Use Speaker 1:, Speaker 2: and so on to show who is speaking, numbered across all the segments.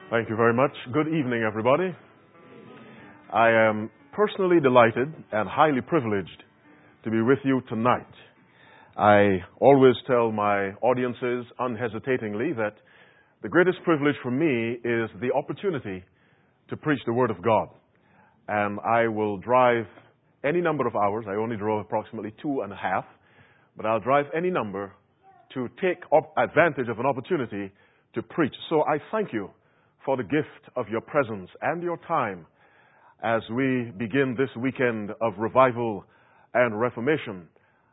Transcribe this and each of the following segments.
Speaker 1: Thank you very much. Good evening, everybody. I am personally delighted and highly privileged to be with you tonight. I always tell my audiences unhesitatingly that the greatest privilege for me is the opportunity to preach the Word of God. And I will drive any number of hours. I only drove approximately 2.5, but I'll drive any number to take advantage of an opportunity to preach. So I thank you for the gift of your presence and your time as we begin this weekend of revival and reformation.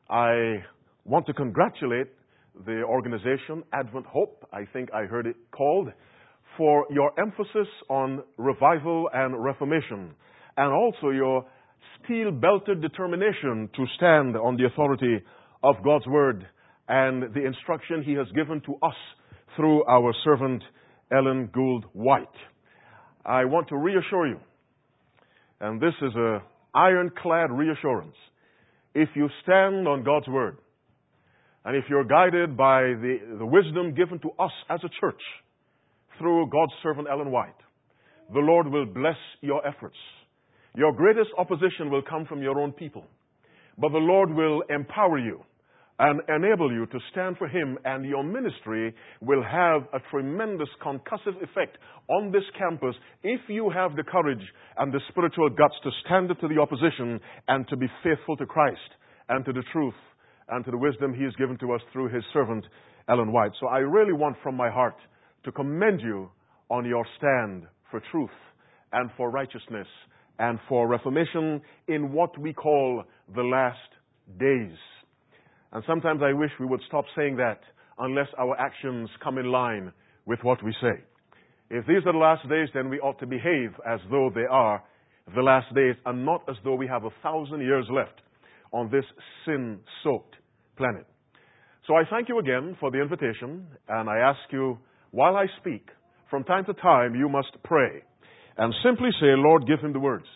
Speaker 1: I want to congratulate the organization Advent Hope, I think I heard it called, for your emphasis on revival and reformation, and also your steel-belted determination to stand on the authority of God's Word and the instruction He has given to us through our servant Ellen Gould White. I want to reassure you, and this is an ironclad reassurance, if you stand on God's Word, and if you're guided by the wisdom given to us as a church through God's servant Ellen White, the Lord will bless your efforts. Your greatest opposition will come from your own people, but the Lord will empower you and enable you to stand for Him, and your ministry will have a tremendous concussive effect on this campus if you have the courage and the spiritual guts to stand up to the opposition and to be faithful to Christ and to the truth and to the wisdom He has given to us through His servant Ellen White. So I really want from my heart to commend you on your stand for truth and for righteousness and for reformation in what we call the last days. And sometimes I wish we would stop saying that unless our actions come in line with what we say. If these are the last days, then we ought to behave as though they are the last days and not as though we have 1,000 years left on this sin-soaked planet. So I thank you again for the invitation, and I ask you, while I speak, from time to time you must pray and simply say, Lord, give him the words.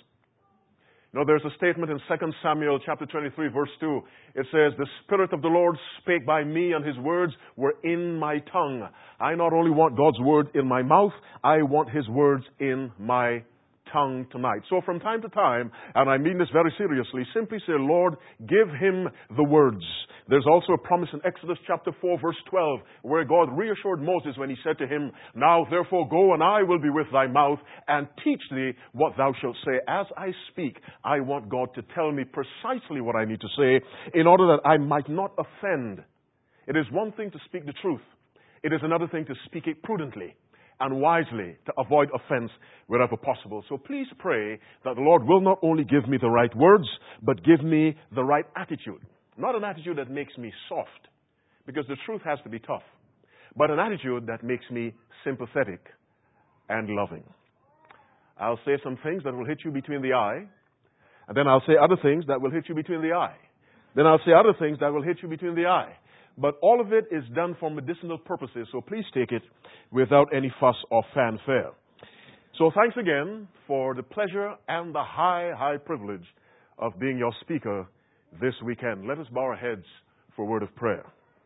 Speaker 1: You know, there's a statement in 2 Samuel chapter 23, verse 2. It says, the Spirit of the Lord spake by me, and His words were in my tongue. I not only want God's Word in my mouth, I want His words in my tongue tonight. So from time to time, and I mean this very seriously, simply say, Lord, give him the words. There's also a promise in Exodus chapter 4, verse 12, where God reassured Moses when He said to him, now therefore go, and I will be with thy mouth, and teach thee what thou shalt say. As I speak, I want God to tell me precisely what I need to say in order that I might not offend. It is one thing to speak the truth. It is another thing to speak it prudently and wisely to avoid offense wherever possible. So please pray that the Lord will not only give me the right words, but give me the right attitude. Not an attitude that makes me soft, because the truth has to be tough, but an attitude that makes me sympathetic and loving. I'll say some things that will hit you between the eye, and then I'll say other things that will hit you between the eye. Then I'll say other things that will hit you between the eye. But all of it is done for medicinal purposes, so please take it without any fuss or fanfare. So thanks again for the pleasure and the high privilege of being your speaker this weekend. Let us bow our heads for a word of prayer.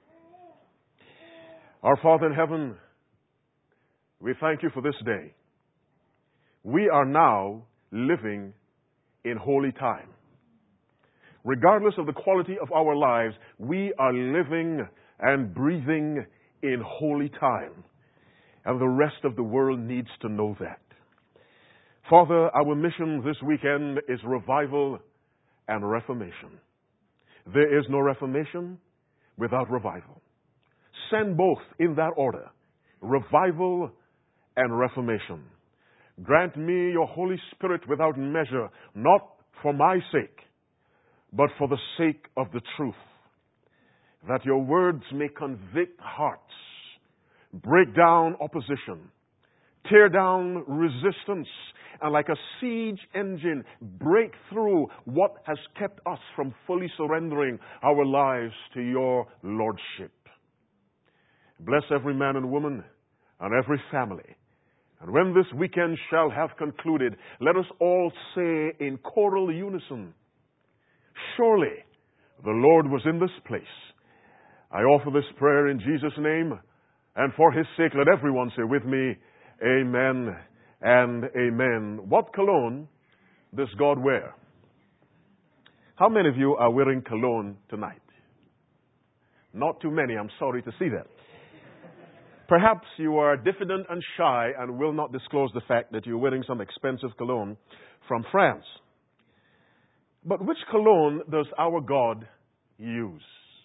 Speaker 1: Our Father in heaven, we thank you for this day. We are now living in holy time. Regardless of the quality of our lives, we are living and breathing in holy time. And the rest of the world needs to know that. Father, our mission this weekend is revival and reformation. There is no reformation without revival. Send both in that order, revival and reformation. Grant me your Holy Spirit without measure, not for my sake, but for the sake of the truth, that your words may convict hearts, break down opposition, tear down resistance, and like a siege engine, break through what has kept us from fully surrendering our lives to your Lordship. Bless every man and woman and every family. And when this weekend shall have concluded, let us all say in choral unison, surely the Lord was in this place. I offer this prayer in Jesus' name, and for His sake, let everyone say with me, Amen and amen. What cologne does God wear? How many of you are wearing cologne tonight? Not too many, I'm sorry to see that. Perhaps you are diffident and shy and will not disclose the fact that you're wearing some expensive cologne from France. But which cologne does our God use?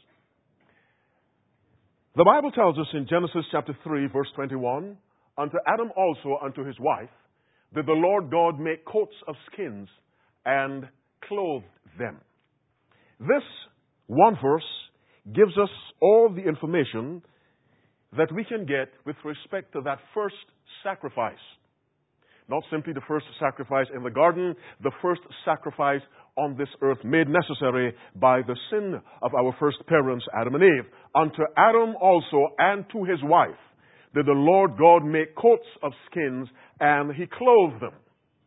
Speaker 1: The Bible tells us in Genesis chapter 3, verse 21, unto Adam also, unto his wife, did the Lord God make coats of skins and clothed them. This one verse gives us all the information that we can get with respect to that first sacrifice. Not simply the first sacrifice in the garden, the first sacrifice on this earth made necessary by the sin of our first parents, Adam and Eve. Unto Adam also and to his wife did the Lord God make coats of skins, and he clothed them.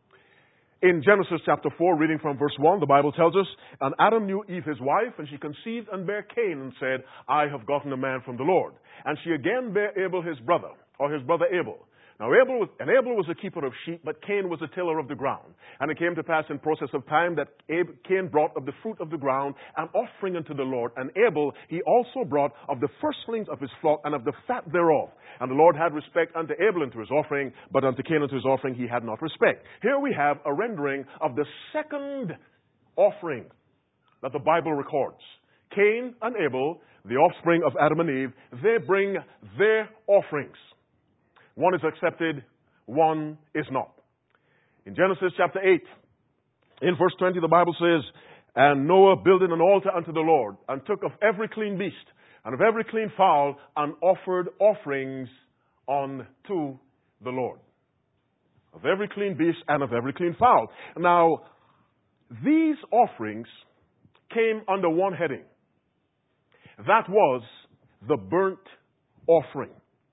Speaker 1: In Genesis chapter 4, reading from verse 1, the Bible tells us, and Adam knew Eve his wife, and she conceived and bare Cain, and said, I have gotten a man from the Lord. And she again bare Abel his brother, or his brother Abel. Now Abel was a keeper of sheep, but Cain was a tiller of the ground. And it came to pass in process of time that Cain brought of the fruit of the ground an offering unto the Lord. And Abel he also brought of the firstlings of his flock and of the fat thereof. And the Lord had respect unto Abel and to his offering, but unto Cain and to his offering he had not respect. Here we have a rendering of the second offering that the Bible records. Cain and Abel, the offspring of Adam and Eve, they bring their offerings. One is accepted, one is not. In Genesis chapter 8, in verse 20, the Bible says, and Noah builded an altar unto the Lord, and took of every clean beast, and of every clean fowl, and offered offerings unto the Lord. Of every clean beast, and of every clean fowl. Now, these offerings came under one heading. That was the burnt offering.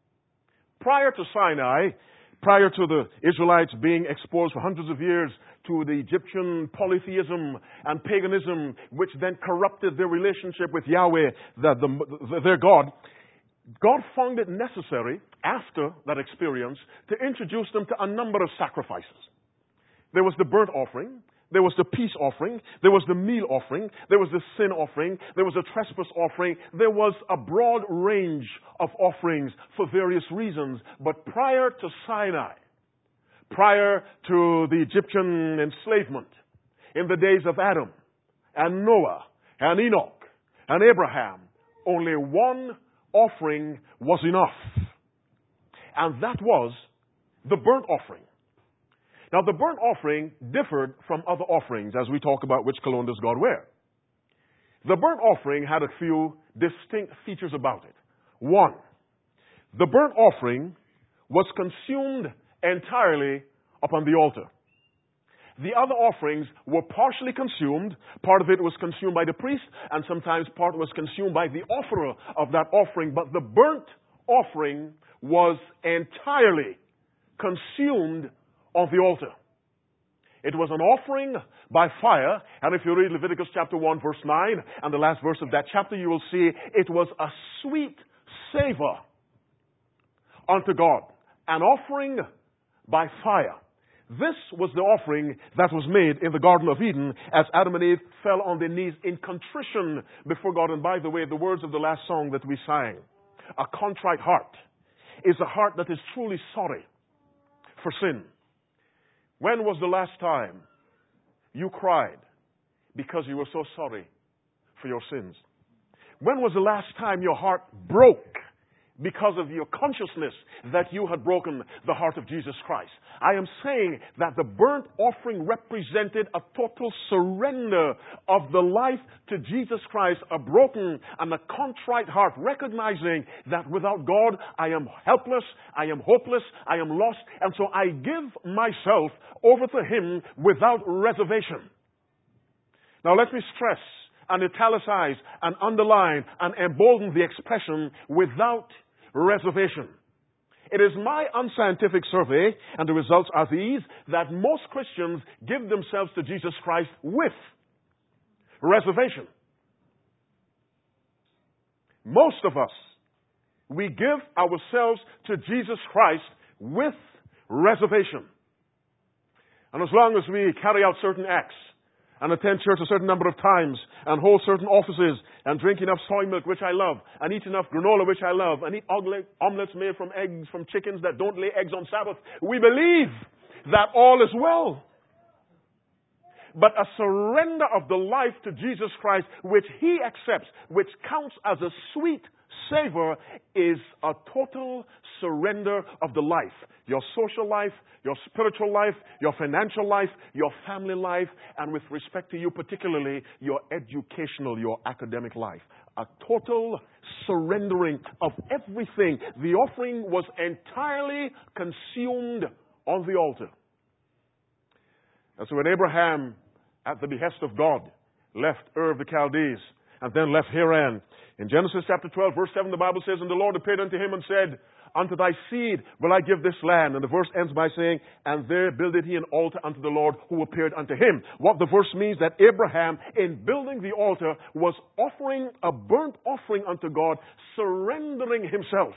Speaker 1: Prior to Sinai, prior to the Israelites being exposed for hundreds of years to the Egyptian polytheism and paganism, which then corrupted their relationship with Yahweh, their God, God found it necessary, after that experience, to introduce them to a number of sacrifices. There was the burnt offering. There was the peace offering. There was the meal offering. There was the sin offering. There was the trespass offering. There was a broad range of offerings for various reasons. But prior to Sinai, prior to the Egyptian enslavement, in the days of Adam and Noah and Enoch and Abraham, only one offering was enough. And that was the burnt offering. Now, the burnt offering differed from other offerings as we talk about which cologne does God wear. The burnt offering had a few distinct features about it. One, the burnt offering was consumed entirely upon the altar. The other offerings were partially consumed. Part of it was consumed by the priest, and sometimes part was consumed by the offerer of that offering. But the burnt offering was entirely consumed on the altar. It was an offering by fire, and if you read Leviticus chapter 1 verse 9 and the last verse of that chapter, you will see it was a sweet savor unto God, an offering by fire. This was the offering that was made in the Garden of Eden as Adam and Eve fell on their knees in contrition before God. And by the way, the words of the last song that we sang, a contrite heart is a heart that is truly sorry for sin. When was the last time you cried because you were so sorry for your sins? When was the last time your heart broke because of your consciousness that you had broken the heart of Jesus Christ? I am saying that the burnt offering represented a total surrender of the life to Jesus Christ, a broken and a contrite heart, recognizing that without God I am helpless, I am hopeless, I am lost, and so I give myself over to Him without reservation. Now let me stress and italicize and underline and embolden the expression without reservation. It is my unscientific survey, and the results are these, that most Christians give themselves to Jesus Christ with reservation. Most of us, we give ourselves to Jesus Christ with reservation. And as long as we carry out certain acts and attend church a certain number of times and hold certain offices and drink enough soy milk, which I love, and eat enough granola, which I love, and eat omelets made from eggs from chickens that don't lay eggs on Sabbath, we believe that all is well. But a surrender of the life to Jesus Christ, which He accepts, which counts as a sweet savor, is a total surrender of the life. Your social life, your spiritual life, your financial life, your family life, and with respect to you particularly, your educational, your academic life. A total surrendering of everything. The offering was entirely consumed on the altar. And so when Abraham, at the behest of God, left Ur of the Chaldees and then left Haran, in Genesis chapter 12, verse 7, the Bible says, "And the Lord appeared unto him and said, Unto thy seed will I give this land." And the verse ends by saying, "And there builded he an altar unto the Lord who appeared unto him." What the verse means, that Abraham, in building the altar, was offering a burnt offering unto God, surrendering himself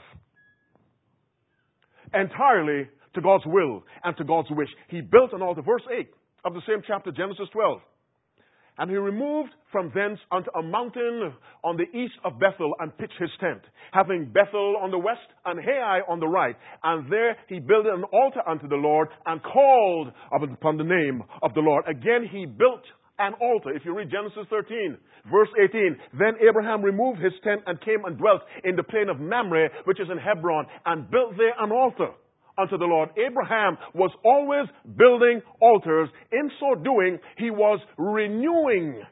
Speaker 1: entirely to God's will and to God's wish. He built an altar. Verse 8 of the same chapter, Genesis 12. "And he removed from thence unto a mountain on the east of Bethel and pitched his tent, having Bethel on the west and Hai on the right. And there he built an altar unto the Lord and called upon the name of the Lord." Again, he built an altar. If you read Genesis 13, verse 18, "Then Abraham removed his tent and came and dwelt in the plain of Mamre, which is in Hebron, and built there an altar unto the Lord." Abraham was always building altars. In so doing, he was renewing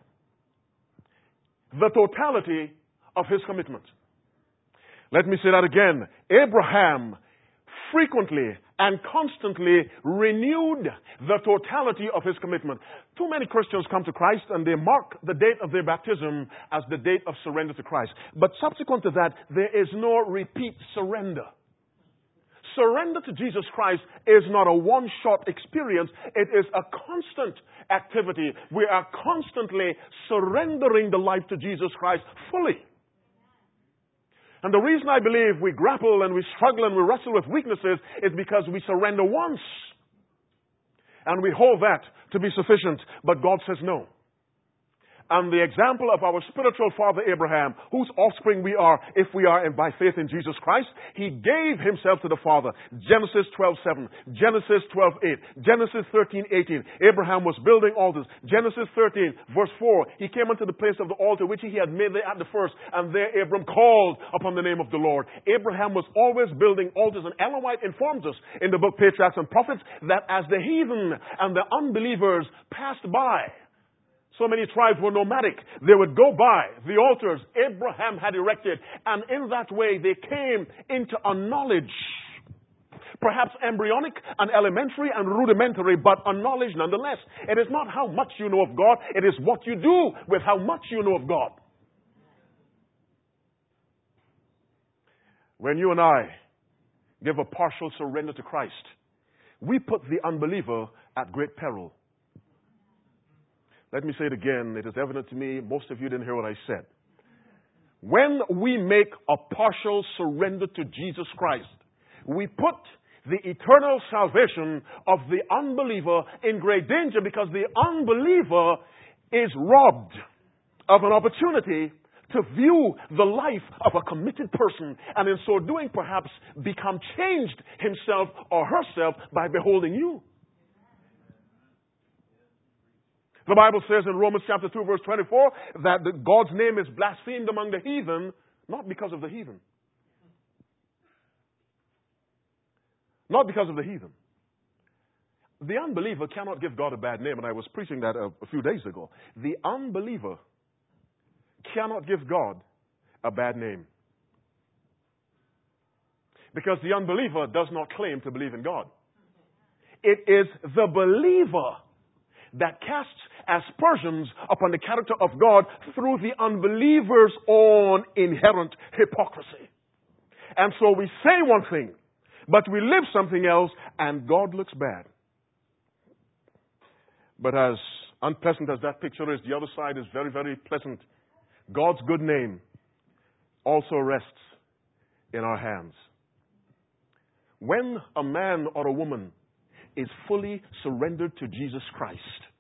Speaker 1: the totality of his commitment. Let me say that again. Abraham frequently and constantly renewed the totality of his commitment. Too many Christians come to Christ and they mark the date of their baptism as the date of surrender to Christ. But subsequent to that, there is no repeat surrender. Surrender to Jesus Christ is not a one-shot experience. It is a constant activity. We are constantly surrendering the life to Jesus Christ fully. And the reason I believe we grapple and we struggle and we wrestle with weaknesses is because we surrender once. And we hold that to be sufficient. But God says no. And the example of our spiritual father Abraham, whose offspring we are if we are by faith in Jesus Christ, he gave himself to the Father. Genesis 12:7, Genesis 12:8, Genesis 13:18. Abraham was building altars. Genesis 13, verse 4, he came unto the place of the altar which he had made there at the first, and there Abram called upon the name of the Lord. Abraham was always building altars, and Ellen White informs us in the book Patriarchs and Prophets that as the heathen and the unbelievers passed by, so many tribes were nomadic. They would go by the altars Abraham had erected, and in that way they came into a knowledge, perhaps embryonic and elementary and rudimentary, but a knowledge nonetheless. It is not how much you know of God, it is what you do with how much you know of God. When you and I give a partial surrender to Christ, we put the unbeliever at great peril. Let me say it again. It is evident to me, most of you didn't hear what I said. When we make a partial surrender to Jesus Christ, we put the eternal salvation of the unbeliever in great danger, because the unbeliever is robbed of an opportunity to view the life of a committed person, and in so doing perhaps become changed himself or herself by beholding you. The Bible says in Romans chapter 2, verse 24, that God's name is blasphemed among the heathen, not because of the heathen. Not because of the heathen. The unbeliever cannot give God a bad name, and I was preaching that a few days ago. The unbeliever cannot give God a bad name, because the unbeliever does not claim to believe in God. It is the believer that casts aspersions upon the character of God through the unbeliever's own inherent hypocrisy. And so we say one thing, but we live something else, and God looks bad. But as unpleasant as that picture is, the other side is very, very pleasant. God's good name also rests in our hands. when a man or a woman is fully surrendered to Jesus Christ,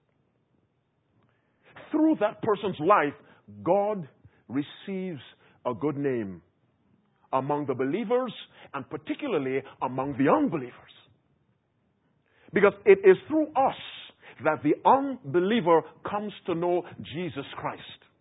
Speaker 1: through that person's life, God receives a good name among the believers and particularly among the unbelievers. Because it is through us that the unbeliever comes to know Jesus Christ.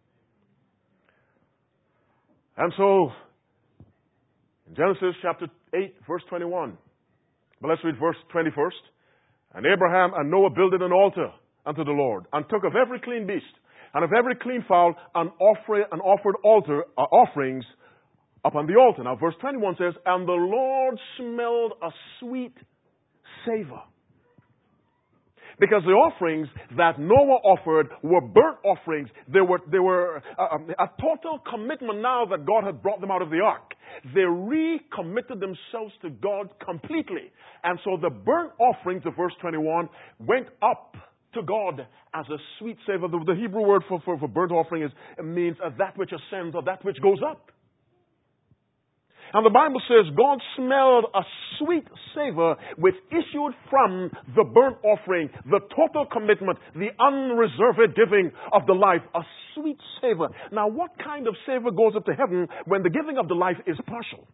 Speaker 1: And so, in Genesis chapter 8, verse 21, but let's read verse 20 first. And Abraham and Noah builded an altar unto the Lord, and took of every clean beast, and of every clean fowl, and offered offerings upon the altar. Now, verse 21 says, and the Lord smelled a sweet savor. Because the offerings that Noah offered were burnt offerings. They were a total commitment now that God had brought them out of the ark. They recommitted themselves to God completely. And so the burnt offerings of verse 21 went up to God as a sweet savor. The Hebrew word for burnt offering means that which ascends or that which goes up. And the Bible says God smelled a sweet savor which issued from the burnt offering, the total commitment, the unreserved giving of the life, a sweet savor. Now, what kind of savor goes up to heaven when the giving of the life is partial?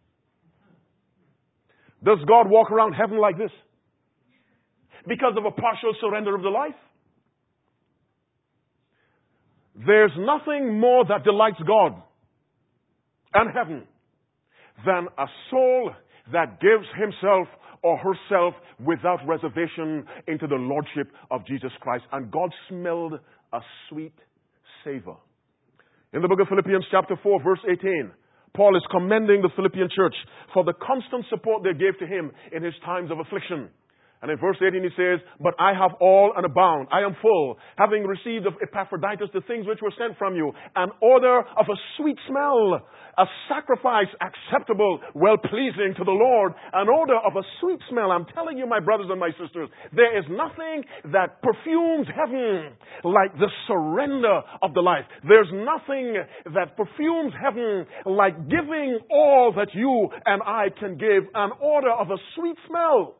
Speaker 1: Does God walk around heaven like this? Because of a partial surrender of the life? There's nothing more that delights God and heaven than a soul that gives himself or herself without reservation into the lordship of Jesus Christ. And God smelled a sweet savor. In the book of Philippians chapter 4, verse 18, Paul is commending the Philippian church for the constant support they gave to him in his times of affliction. And in verse 18 he says, but I have all and abound. I am full, having received of Epaphroditus the things which were sent from you, an odor of a sweet smell, a sacrifice acceptable, well-pleasing to the Lord, an odor of a sweet smell. I'm telling you, my brothers and my sisters, there is nothing that perfumes heaven like the surrender of the life. There's nothing that perfumes heaven like giving all that you and I can give, an odor of a sweet smell.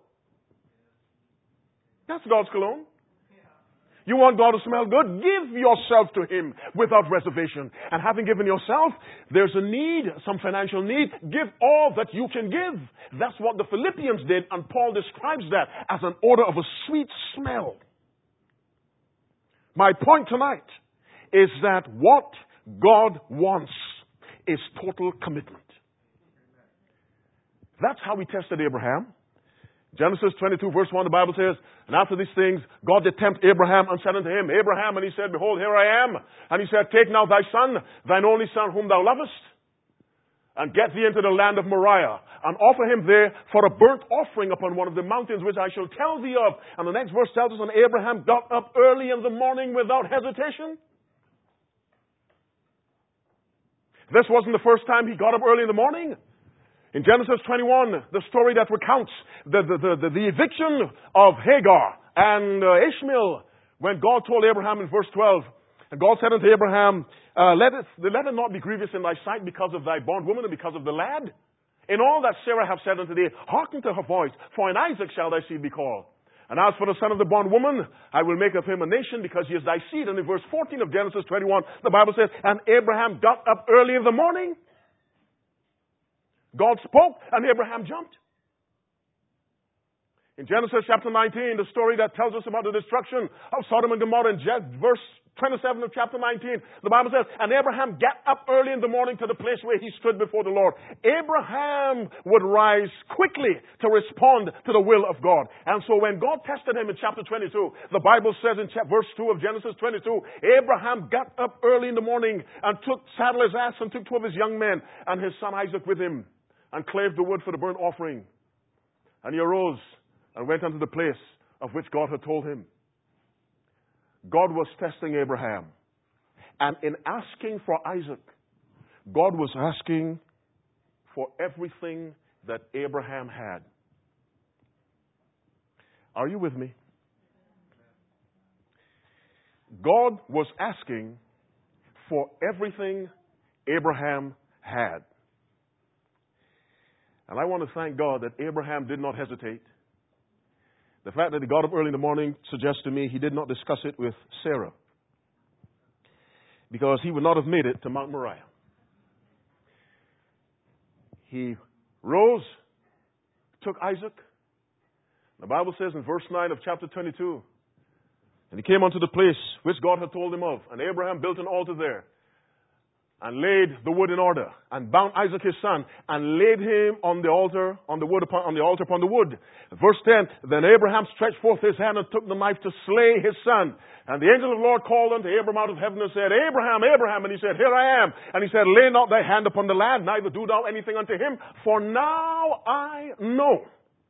Speaker 1: That's God's cologne. You want God to smell good? Give yourself to Him without reservation. And having given yourself, there's a need, some financial need. Give all that you can give. That's what the Philippians did, and Paul describes that as an odor of a sweet smell. My point tonight is that what God wants is total commitment. That's how He tested Abraham. Genesis 22 verse 1, the Bible says, and after these things, God did tempt Abraham and said unto him, Abraham, and he said, behold, here I am. And he said, take now thy son, thine only son whom thou lovest, and get thee into the land of Moriah, and offer him there for a burnt offering upon one of the mountains which I shall tell thee of. And the next verse tells us, and Abraham got up early in the morning without hesitation. This wasn't the first time he got up early in the morning. In Genesis 21, the story that recounts the eviction of Hagar and Ishmael, when God told Abraham in verse 12, and God said unto Abraham, let it not be grievous in thy sight because of thy bondwoman and because of the lad. In all that Sarah hath said unto thee, hearken to her voice, for in Isaac shall thy seed be called. And as for the son of the bondwoman, I will make of him a nation because he is thy seed. And in verse 14 of Genesis 21, the Bible says, and Abraham got up early in the morning. God spoke and Abraham jumped. In Genesis chapter 19, the story that tells us about the destruction of Sodom and Gomorrah, in verse 27 of chapter 19, the Bible says, and Abraham got up early in the morning to the place where he stood before the Lord. Abraham would rise quickly to respond to the will of God. And so when God tested him in chapter 22, the Bible says in verse 2 of Genesis 22, Abraham got up early in the morning and saddled his ass and took two of his young men and his son Isaac with him, and clave the wood for the burnt offering. And he arose and went unto the place of which God had told him. God was testing Abraham. And in asking for Isaac, God was asking for everything that Abraham had. Are you with me? God was asking for everything Abraham had. And I want to thank God that Abraham did not hesitate. The fact that he got up early in the morning suggests to me he did not discuss it with Sarah, because he would not have made it to Mount Moriah. He rose, took Isaac. The Bible says in verse 9 of chapter 22, and he came unto the place which God had told him of, and Abraham built an altar there, and laid the wood in order, and bound Isaac his son, and laid him on the altar, on the altar upon the wood. Verse 10, then Abraham stretched forth his hand and took the knife to slay his son. And the angel of the Lord called unto Abraham out of heaven and said, Abraham, Abraham. And he said, here I am. And he said, lay not thy hand upon the lad, neither do thou anything unto him, for now I know.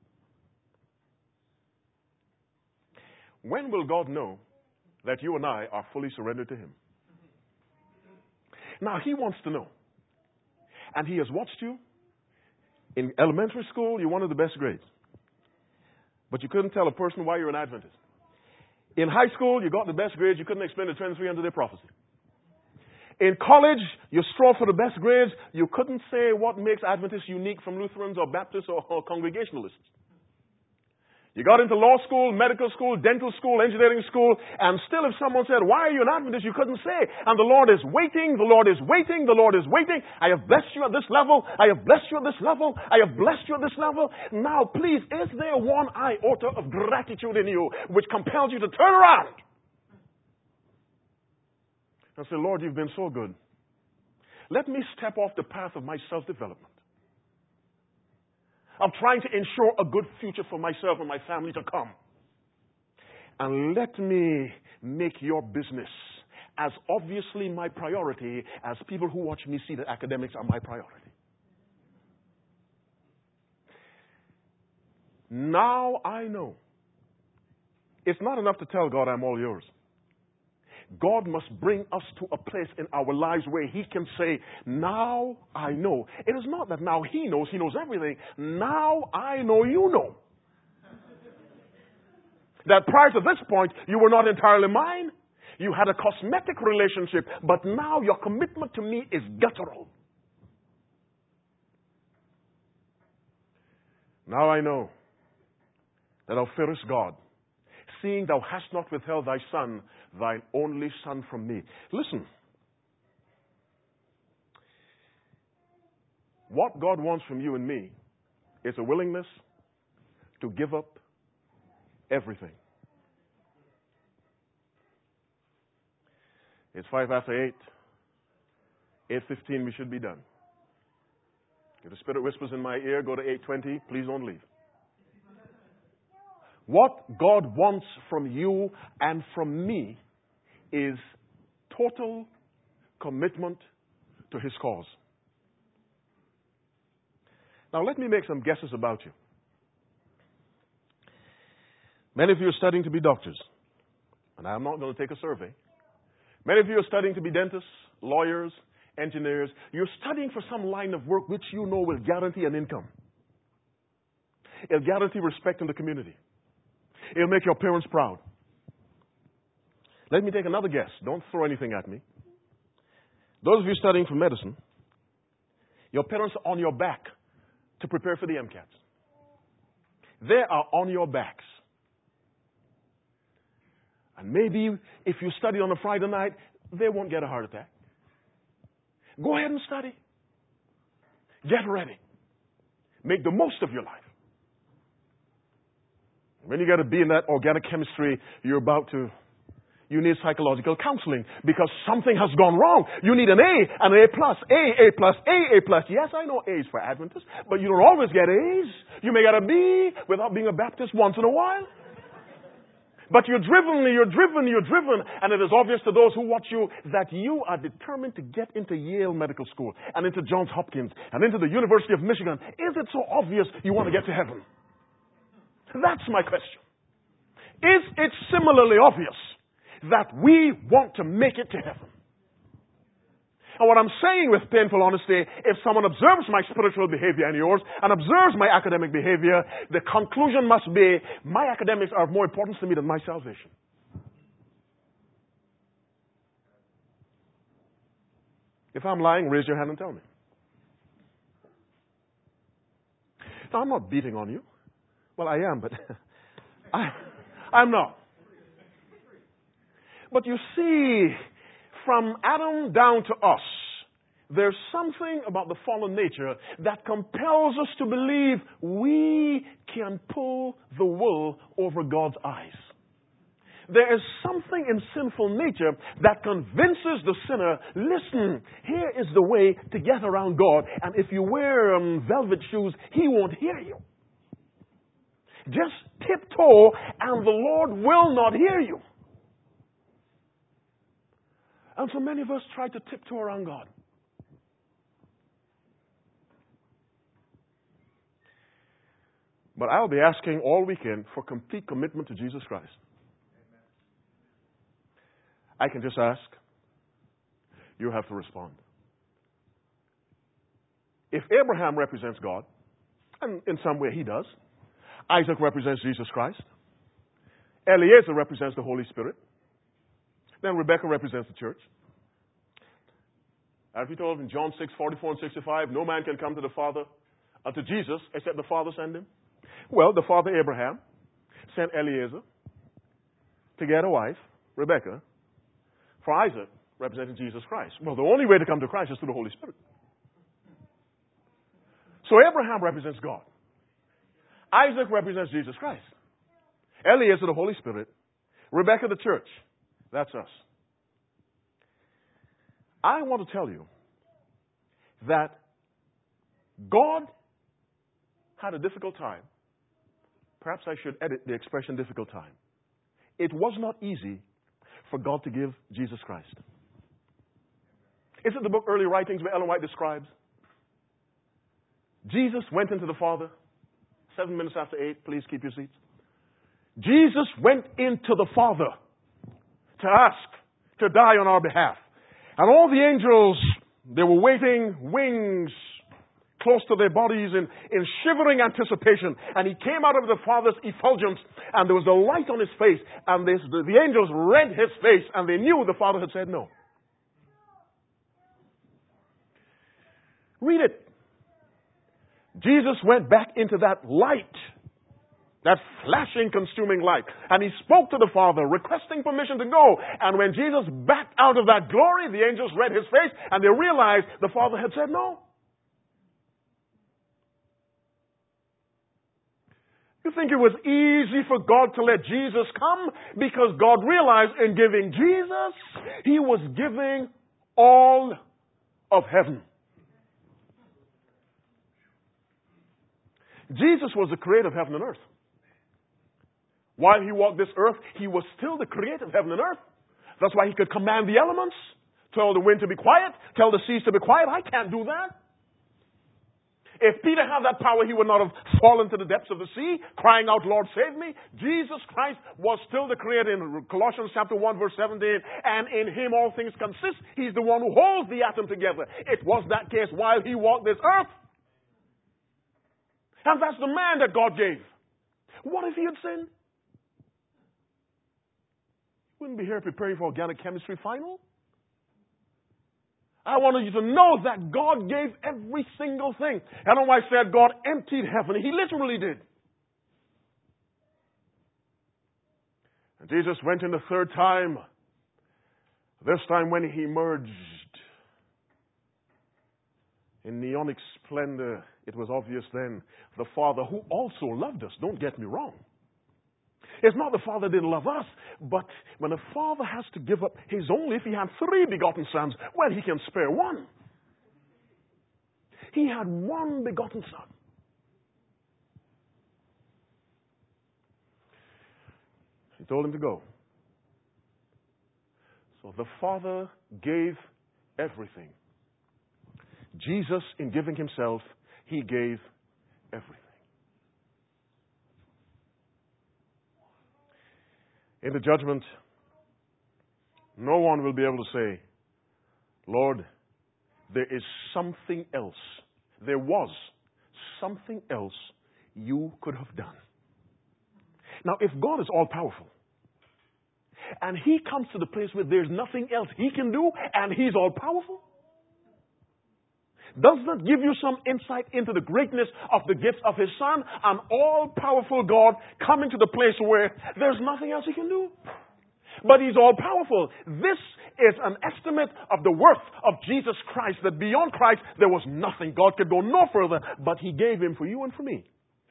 Speaker 1: When will God know that you and I are fully surrendered to him? Now, he wants to know. And he has watched you. In elementary school, you wanted the best grades. But you couldn't tell a person why you're an Adventist. In high school, you got the best grades. You couldn't explain the 23 under their prophecy. In college, you strove for the best grades. You couldn't say what makes Adventists unique from Lutherans or Baptists or Congregationalists. You got into law school, medical school, dental school, engineering school, and still if someone said, why are you an Adventist? You couldn't say. And the Lord is waiting, the Lord is waiting, the Lord is waiting. I have blessed you at this level. I have blessed you at this level. I have blessed you at this level. Now, please, is there one iota of gratitude in you which compels you to turn around and say, Lord, you've been so good. Let me step off the path of my self-development. I'm trying to ensure a good future for myself and my family to come. And let me make your business as obviously my priority as people who watch me see that academics are my priority. Now I know. It's not enough to tell God I'm all yours. God must bring us to a place in our lives where he can say, now I know. It is not that now he knows everything. Now I know you know. That prior to this point, you were not entirely mine. You had a cosmetic relationship, but now your commitment to me is guttural. Now I know that thou fearest God, seeing thou hast not withheld thy son, thine only son from me. Listen. What God wants from you and me is a willingness to give up everything. It's 5 after 8. 8:15 we should be done. If the Spirit whispers in my ear, go to 8:20, please don't leave. What God wants from you and from me is total commitment to his cause. Now, let me make some guesses about you. Many of you are studying to be doctors, and I'm not going to take a survey. Many of you are studying to be dentists, lawyers, engineers. You're studying for some line of work which you know will guarantee an income. It'll guarantee respect in the community. It'll make your parents proud. Let me take another guess. Don't throw anything at me. Those of you studying for medicine, your parents are on your back to prepare for the MCATs. They are on your backs. And maybe if you study on a Friday night, they won't get a heart attack. Go ahead and study. Get ready. Make the most of your life. When you get a B in that organic chemistry, you need psychological counseling because something has gone wrong. You need an A, an A plus, A plus, A plus. Yes, I know A's for Adventists, but you don't always get A's. You may get a B without being a Baptist once in a while. But you're driven, and it is obvious to those who watch you that you are determined to get into Yale Medical School and into Johns Hopkins and into the University of Michigan. Is it so obvious you want to get to heaven? That's my question. Is it similarly obvious that we want to make it to heaven? And what I'm saying with painful honesty, if someone observes my spiritual behavior and yours, and observes my academic behavior, the conclusion must be, my academics are of more importance to me than my salvation. If I'm lying, raise your hand and tell me. Now, I'm not beating on you. Well, I am, but I'm not. But you see, from Adam down to us, there's something about the fallen nature that compels us to believe we can pull the wool over God's eyes. There is something in sinful nature that convinces the sinner, listen, here is the way to get around God, and if you wear velvet shoes, He won't hear you. Just tiptoe, and the Lord will not hear you. And so many of us try to tiptoe around God. But I'll be asking all weekend for complete commitment to Jesus Christ. I can just ask. You have to respond. If Abraham represents God, and in some way he does, Isaac represents Jesus Christ, Eliezer represents the Holy Spirit, then Rebecca represents the church. As we told in John 6:44 and 65, no man can come to the Father, to Jesus, except the Father send him. Well, the father Abraham sent Eliezer to get a wife, Rebecca, for Isaac, representing Jesus Christ. Well, the only way to come to Christ is through the Holy Spirit. So Abraham represents God. Isaac represents Jesus Christ. Eliezer, the Holy Spirit. Rebecca, the church. That's us. I want to tell you that God had a difficult time. Perhaps I should edit the expression difficult time. It was not easy for God to give Jesus Christ. Isn't the book Early Writings where Ellen White describes? Jesus went into the Father. 7 minutes after 8, please keep your seats. Jesus went into the Father to ask to die on our behalf. And all the angels, they were waiting, wings close to their bodies in shivering anticipation. And he came out of the Father's effulgence, and there was a light on his face, and the angels rent his face, and they knew the Father had said no. Read it. Jesus went back into that light, that flashing, consuming light, and he spoke to the Father, requesting permission to go. And when Jesus backed out of that glory, the angels read his face, and they realized the Father had said no. You think it was easy for God to let Jesus come? Because God realized in giving Jesus, he was giving all of heaven. Jesus was the creator of heaven and earth. While he walked this earth, he was still the creator of heaven and earth. That's why he could command the elements, tell the wind to be quiet, tell the seas to be quiet. I can't do that. If Peter had that power, he would not have fallen to the depths of the sea, crying out, Lord, save me. Jesus Christ was still the creator in Colossians chapter 1, verse 17, and in him all things consist. He's the one who holds the atom together. It was that case while he walked this earth. And that's the man that God gave. What if he had sinned? Wouldn't be here preparing for organic chemistry final. I wanted you to know that God gave every single thing. I don't know why I said God emptied heaven. He literally did. And Jesus went in the third time. This time when he emerged in neonic splendor, it was obvious then the Father, who also loved us, don't get me wrong. It's not the Father didn't love us, but when a father has to give up his only, if he had 3 begotten sons, well, he can spare one. He had one begotten son. He told him to go. So the Father gave everything. Jesus, in giving himself, he gave everything. In the judgment, no one will be able to say, Lord, there is something else. There was something else you could have done. Now, if God is all-powerful, and he comes to the place where there's nothing else he can do, and he's all-powerful, Does that give you some insight into the greatness of the gifts of His Son? An all-powerful God coming to the place where there's nothing else He can do. But He's all-powerful. This is an estimate of the worth of Jesus Christ, that beyond Christ there was nothing. God could go no further, but He gave Him for you and for me.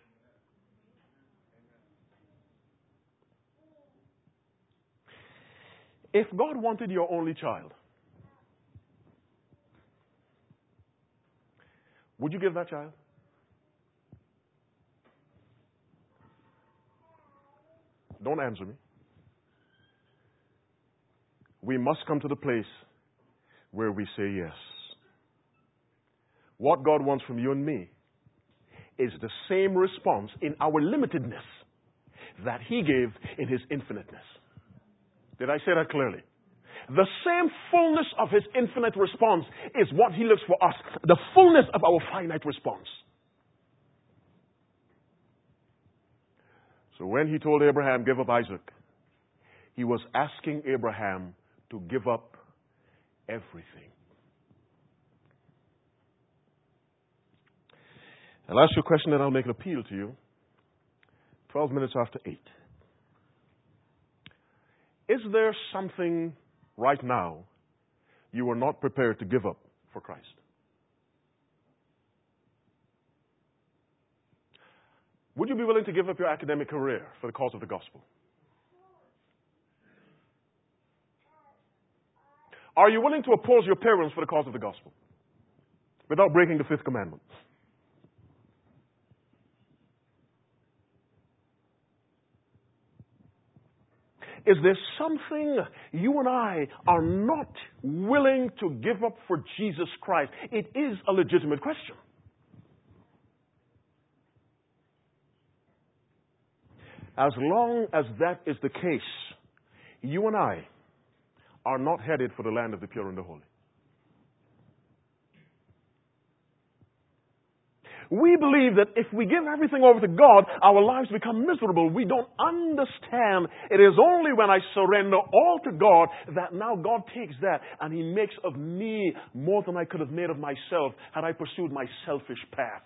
Speaker 1: If God wanted your only child, would you give that child? Don't answer me. We must come to the place where we say yes. What God wants from you and me is the same response in our limitedness that He gave in His infiniteness. Did I say that clearly? The same fullness of His infinite response is what He looks for us. The fullness of our finite response. So when He told Abraham, give up Isaac, He was asking Abraham to give up everything. I'll ask you a question and I'll make an appeal to you. 12 minutes after 8. Is there something right now you are not prepared to give up for Christ? Would you be willing to give up your academic career for the cause of the gospel? Are you willing to oppose your parents for the cause of the gospel without breaking the fifth commandment? Is there something you and I are not willing to give up for Jesus Christ? It is a legitimate question. As long as that is the case, you and I are not headed for the land of the pure and the holy. We believe that if we give everything over to God, our lives become miserable. We don't understand. It is only when I surrender all to God that now God takes that and He makes of me more than I could have made of myself had I pursued my selfish path.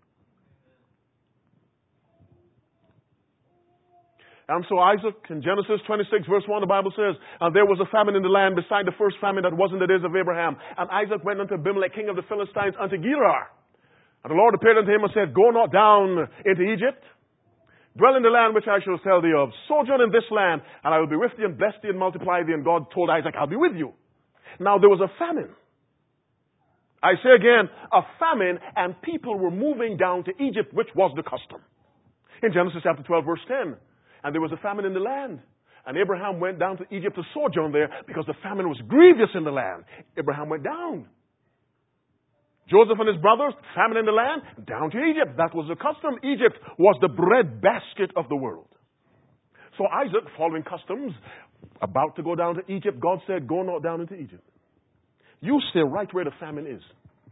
Speaker 1: And so Isaac, in Genesis 26, verse 1, the Bible says, and there was a famine in the land beside the first famine that was in the days of Abraham. And Isaac went unto Abimelech, king of the Philistines, unto Gerar. And the Lord appeared unto him and said, go not down into Egypt. Dwell in the land which I shall tell thee of. Sojourn in this land, and I will be with thee and bless thee and multiply thee. And God told Isaac, I'll be with you. Now there was a famine. I say again, a famine, and people were moving down to Egypt, which was the custom. In Genesis chapter 12, verse 10. And there was a famine in the land. And Abraham went down to Egypt to sojourn there because the famine was grievous in the land. Abraham went down. Joseph and his brothers, famine in the land, down to Egypt. That was the custom. Egypt was the bread basket of the world. So Isaac, following customs, about to go down to Egypt, God said, go not down into Egypt. You stay right where the famine is.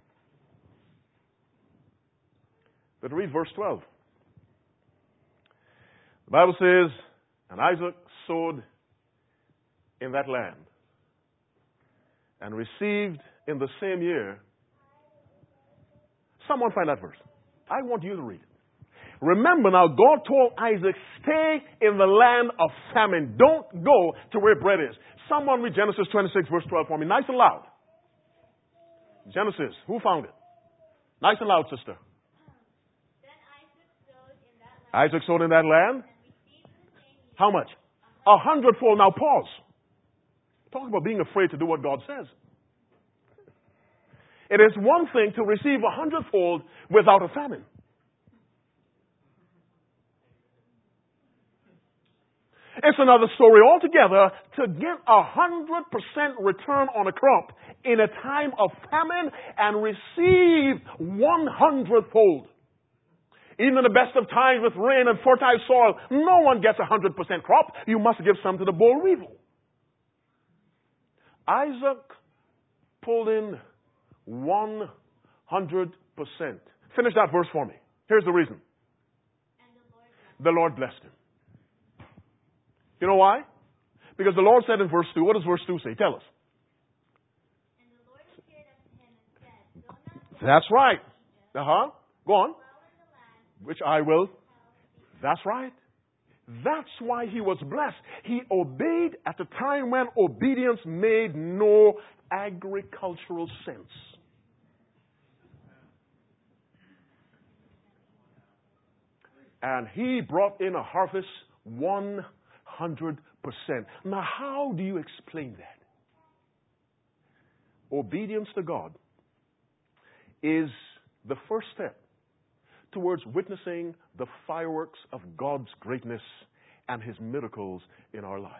Speaker 1: But read verse 12. The Bible says, and Isaac sowed in that land and received in the same year. Someone find that verse. I want you to read it. Remember now, God told Isaac, stay in the land of famine. Don't go to where bread is. Someone read Genesis 26 verse 12 for me. Nice and loud. Genesis. Who found it? Nice and loud, sister. Isaac sowed in that land. How much? 100-fold. Now pause. Talk about being afraid to do what God says. It is one thing to receive 100-fold without a famine. It's another story altogether to get 100% return on a crop in a time of famine and receive 100-fold. Even in the best of times with rain and fertile soil, no one gets 100% crop. You must give some to the boll weevil. Isaac pulled in 100%. Finish that verse for me. Here's the reason. The Lord blessed him. You know why? Because the Lord said in verse 2, what does verse 2 say? Tell us. That's right. Go on. Which I will. That's right. That's why he was blessed. He obeyed at a time when obedience made no agricultural sense. And he brought in a harvest 100%. Now, how do you explain that? Obedience to God is the first step towards witnessing the fireworks of God's greatness and His miracles in our lives.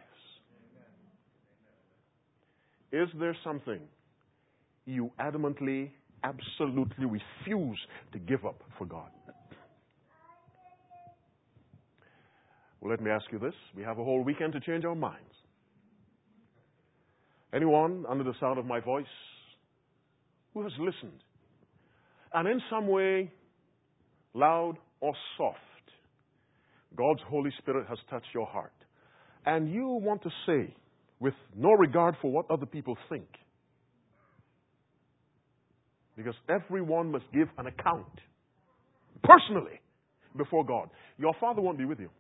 Speaker 1: Is there something you adamantly, absolutely refuse to give up for God? Well, let me ask you this. We have a whole weekend to change our minds. Anyone under the sound of my voice who has listened and in some way, loud or soft, God's Holy Spirit has touched your heart, and you want to say, with no regard for what other people think, because everyone must give an account personally before God. Your Father won't be with you.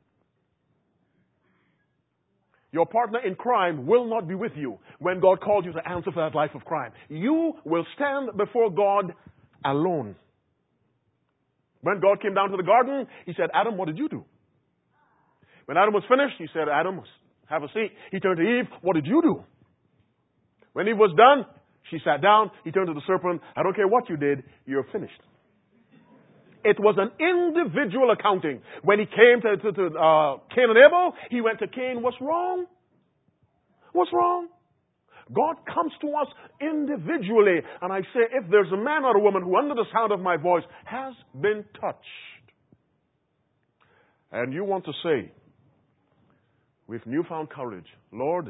Speaker 1: Your partner in crime will not be with you when God called you to answer for that life of crime. You will stand before God alone. When God came down to the garden, He said, Adam, what did you do? When Adam was finished, He said, Adam, have a seat. He turned to Eve, what did you do? When Eve was done, she sat down. He turned to the serpent, I don't care what you did, you're finished. It was an individual accounting. When he came to Cain and Abel, he went to Cain, what's wrong? What's wrong? God comes to us individually. And I say, if there's a man or a woman who under the sound of my voice has been touched, and you want to say, with newfound courage, Lord,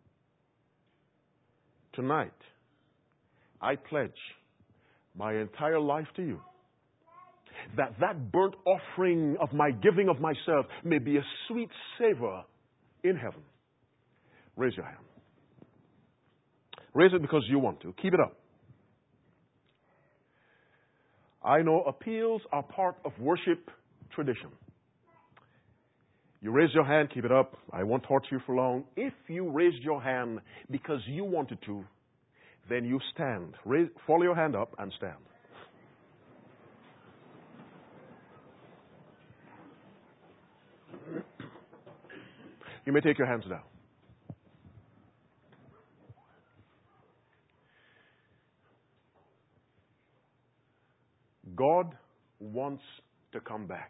Speaker 1: tonight, I pledge my entire life to you, that burnt offering of my giving of myself may be a sweet savor in heaven. Raise your hand. Raise it because you want to. Keep it up. I know appeals are part of worship tradition. You raise your hand, keep it up. I won't torture you for long. If you raised your hand because you wanted to, then you stand. Follow your hand up and stand. You may take your hands down. God wants to come back.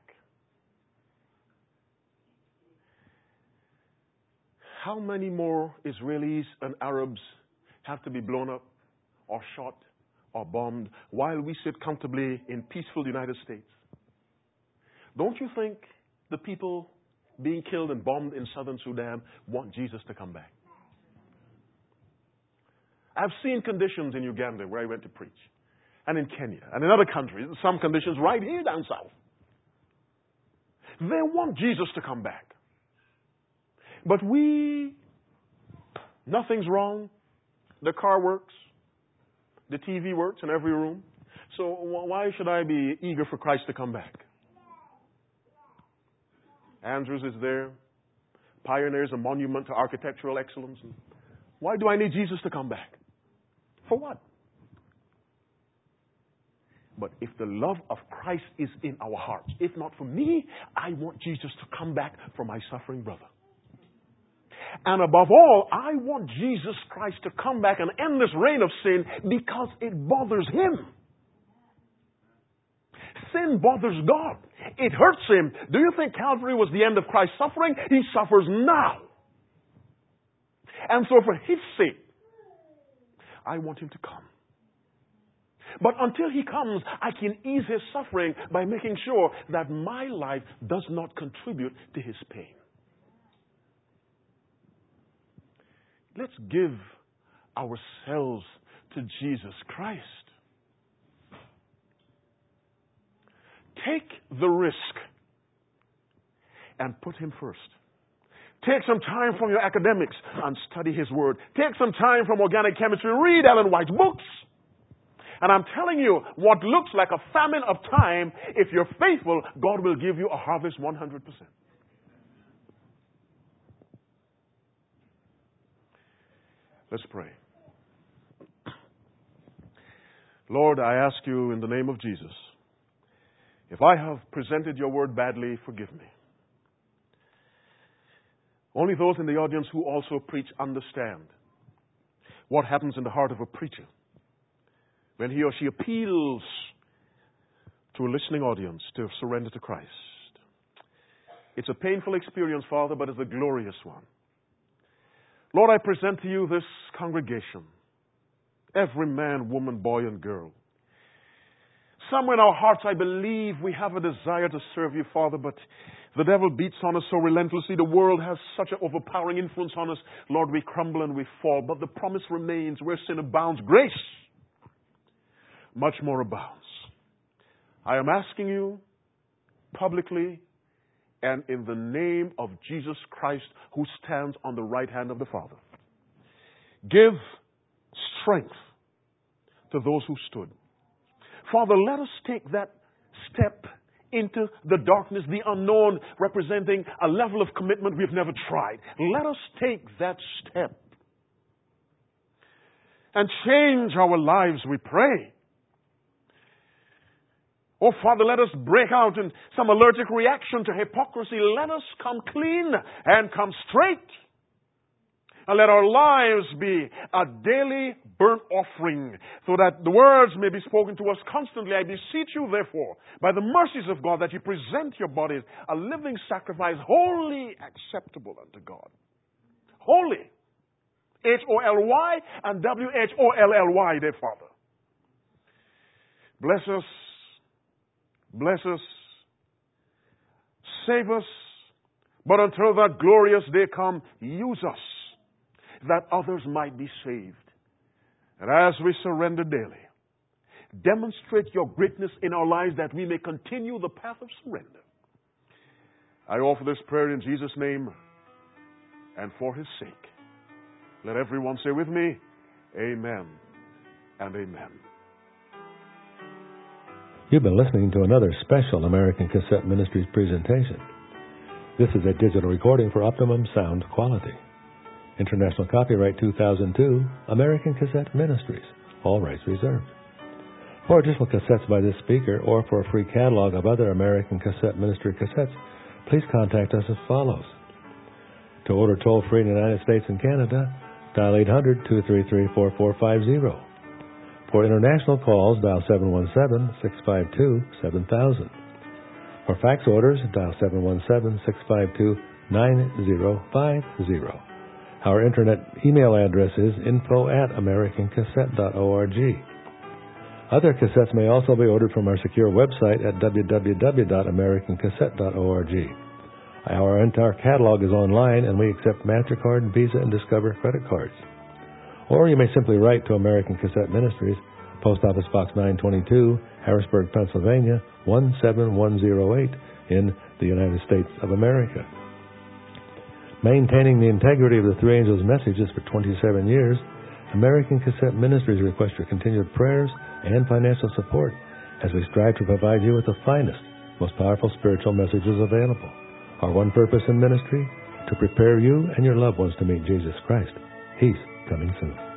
Speaker 1: How many more Israelis and Arabs have to be blown up or shot or bombed while we sit comfortably in peaceful United States? Don't you think the people being killed and bombed in southern Sudan want Jesus to come back? I've seen conditions in Uganda where I went to preach, and in Kenya, and in other countries, some conditions right here down south. They want Jesus to come back. But nothing's wrong. The car works. The TV works in every room. So why should I be eager for Christ to come back? Andrews is there. Pioneers a monument to architectural excellence. Why do I need Jesus to come back? For what? But if the love of Christ is in our hearts, if not for me, I want Jesus to come back for my suffering brother. And above all, I want Jesus Christ to come back and end this reign of sin because it bothers Him. Sin bothers God. It hurts Him. Do you think Calvary was the end of Christ's suffering? He suffers now. And so for His sake, I want Him to come. But until He comes, I can ease His suffering by making sure that my life does not contribute to His pain. Let's give ourselves to Jesus Christ. Take the risk and put Him first. Take some time from your academics and study His Word. Take some time from organic chemistry. Read Ellen White's books. And I'm telling you, what looks like a famine of time, if you're faithful, God will give you a harvest 100%. Let's pray. Lord, I ask you in the name of Jesus, if I have presented your word badly, forgive me. Only those in the audience who also preach understand what happens in the heart of a preacher when he or she appeals to a listening audience to surrender to Christ. It's a painful experience, Father, but it's a glorious one. Lord, I present to you this congregation, every man, woman, boy, and girl. Somewhere in our hearts, I believe we have a desire to serve you, Father, but the devil beats on us so relentlessly. The world has such an overpowering influence on us. Lord, we crumble and we fall, but the promise remains. Where sin abounds, grace much more abounds. I am asking you publicly and in the name of Jesus Christ, who stands on the right hand of the Father, give strength to those who stood. Father, let us take that step into the darkness, the unknown, representing a level of commitment we've never tried. Let us take that step and change our lives, we pray. Oh, Father, let us break out in some allergic reaction to hypocrisy. Let us come clean and come straight. And let our lives be a daily burnt offering so that the words may be spoken to us constantly. I beseech you, therefore, by the mercies of God, that you present your bodies a living sacrifice, wholly acceptable unto God. Holy. H-O-L-Y and W-H-O-L-L-Y, dear Father. Bless us. Bless us. Save us. But until that glorious day come, use us, that others might be saved. And as we surrender daily, demonstrate your greatness in our lives that we may continue the path of surrender. I offer this prayer in Jesus' name and for His sake. Let everyone say with me, amen and amen.
Speaker 2: You've been listening to another special American Cassette Ministries presentation. This is a digital recording for optimum sound quality. International copyright 2002, American Cassette Ministries, all rights reserved. For additional cassettes by this speaker or for a free catalog of other American Cassette Ministry cassettes, please contact us as follows. To order toll-free in the United States and Canada, dial 800-233-4450. For international calls, dial 717-652-7000. For fax orders, dial 717-652-9050. Our internet email address is info@americancassette.org. Other cassettes may also be ordered from our secure website at www.americancassette.org. Our entire catalog is online, and we accept MasterCard, Visa, and Discover credit cards. Or you may simply write to American Cassette Ministries, Post Office Box 922, Harrisburg, Pennsylvania, 17108 in the United States of America. Maintaining the integrity of the Three Angels' messages for 27 years, American Cassette Ministries requests your continued prayers and financial support as we strive to provide you with the finest, most powerful spiritual messages available. Our one purpose in ministry, to prepare you and your loved ones to meet Jesus Christ. He's coming soon.